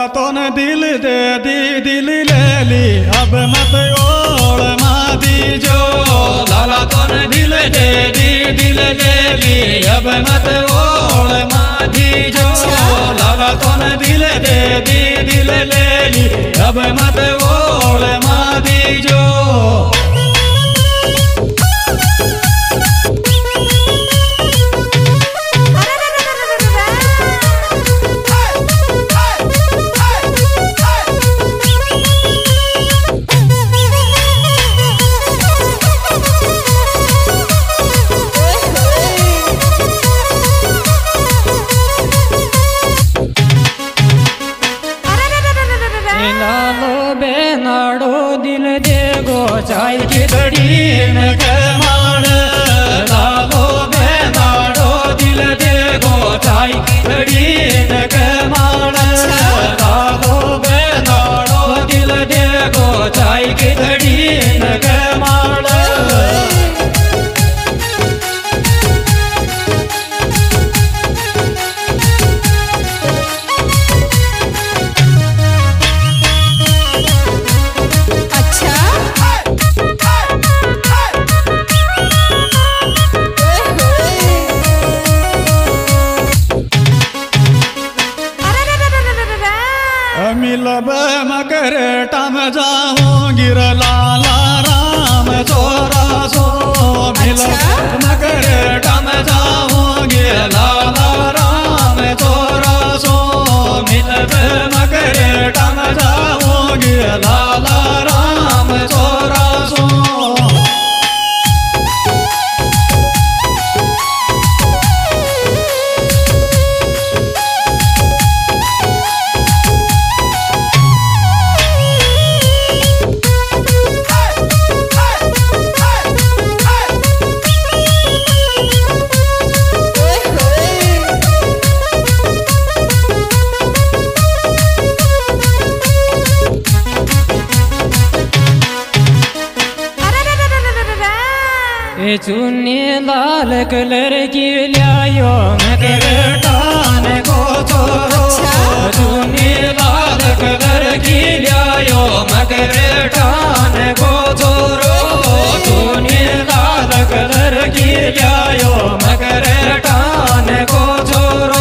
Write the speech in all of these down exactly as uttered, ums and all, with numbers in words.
तो न दिल दे दी दिल ले ली अब मत ओढ़ मादी जो लाला तो न दिल दे दी दिल ले ली अब मत ओढ़ मादी जो लाला तो न दिल दे दी दिल ले ली अब मत ओढ़ मादी जो चाय की घड़ी में कमाण लालो बेनाड़ो दिल देगो चाय की घड़ी में कमाण लालो बेनाड़ो दिल देगो चाय की घड़ी में कमाण मिलब मकर टम जाऊं गिर लाला राम चोरा सो मिलब मकर टम जाऊं गिर लाला राम चोरा सो मिलब मकर टम जाऊं गिर लाला राम चोरा सो चुन्नी लाल कलर की लियायो मकर टान को छोरो चुन्नी लाल कलर की लियायो मकर टान को छोरो चुन्नी लाल कलर की लियायो मकर टान को छोरो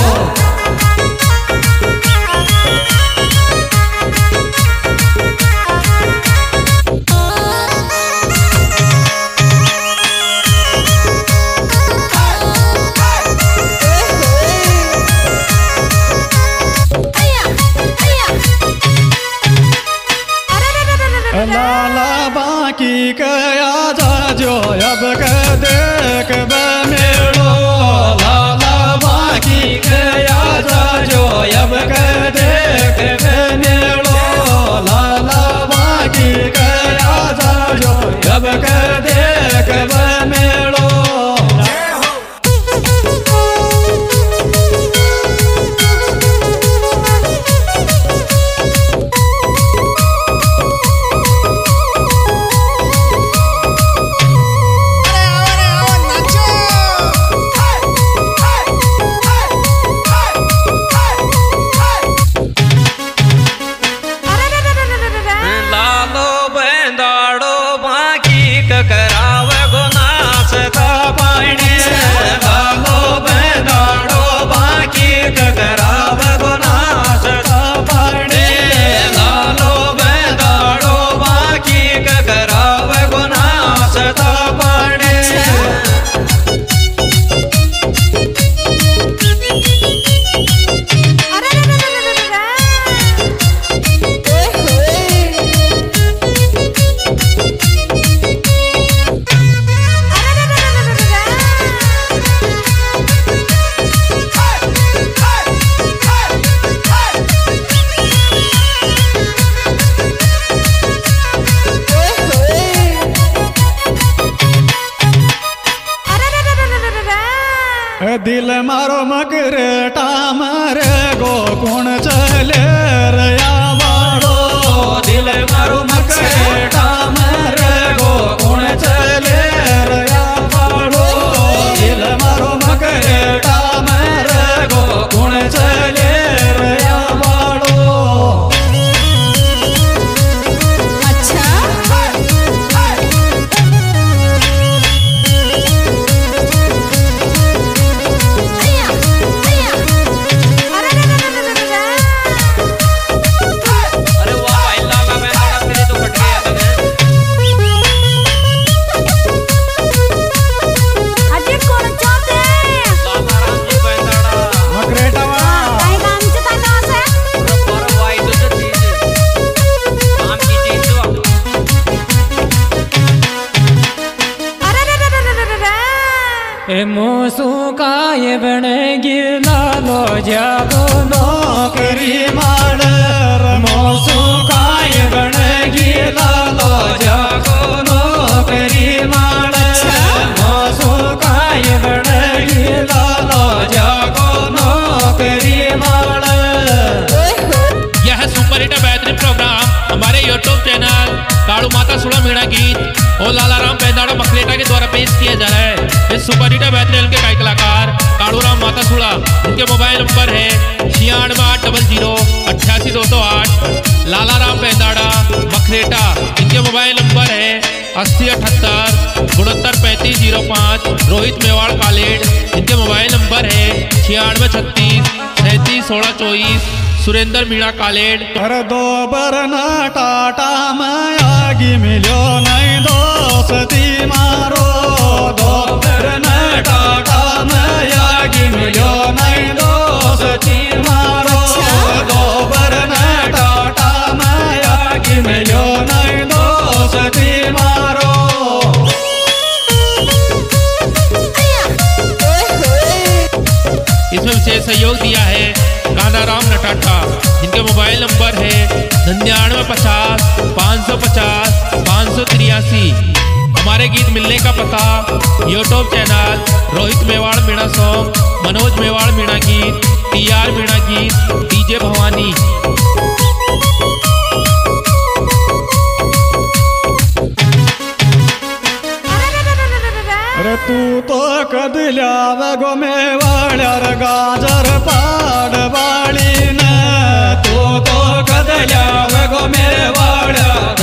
लाला बाकी कया जा जो अब क देख मेड़ो लाला बाकी कया जा जो अब क देख मेड़ो लाला बाकी कया जा जो अब क देख मेड़ो कराव गुनास था पानी लालो बेदाड़ो बाकी कराव गुनास था पानी लालो बेदाड़ो बाकी कराव गुनास था पानी दिल मारो मकर टामर गो कौन चले रया बाड़ो दिल मारो मकर टामर गो कौन चले रया बाड़ो दिल मारो मकर टामर गो कौन चले रया बाड़ो बण गिलालो जागो नौकरी माडर मोसू काय बण गिलालो जागो नौकरी माडर मोसू काय बण गिलालो जागो नौकरी माडर। यह सुपर हिट बेहतरीन प्रोग्राम हमारे यूट्यूब चैनल काड़ू माता सुड़ा मीणा गीत और लालाराम पैदाड़ा मखलेटा के द्वारा पेश किया जा रहा है। इस सुपर हिट बेहतरीन के गायक कलाकार काड़ू राम माता सुड़ा, इनके मोबाइल नंबर है छियानवे आठ डबल जीरो अट्ठासी दो सौ आठ। लालाराम पैदाड़ा मखलेटा, इनके मोबाइल नंबर है अस्सी अठहत्तर उनहत्तर पैंतीस जीरो पाँच। रोहित मेवाड़ कालेड, इनके मोबाइल नंबर है छियानवे छत्तीस सैंतीस सोलह चौबीस। सुरेंद्र मीणा कालेड। अरे दो बरना टाटा में आगी मिलो नहीं दोस्ती मारो, दो बरना टाटा में आगी मिलो नहीं दोस्ती मारो, दो बरना टाटा में आगी मिलो नहीं दोस्ती मारो। इसमें विशेष सहयोग दिया है कानाराम नटाटा, जिनके मोबाइल नंबर है निन्यानवे पचास पाँच सौ पचास पाँच सौ तिरासी। हमारे गीत मिलने का पता YouTube channel Rohit Mewar Meena song, Manoj Mewar Meena गीत, टी आर मीणा गीत, डीजे भवानी। अरे तू तो कदल्या गो मेवाड्यार गाजर पाड बाळीन, तू तो कदल्या गो मेवाड्या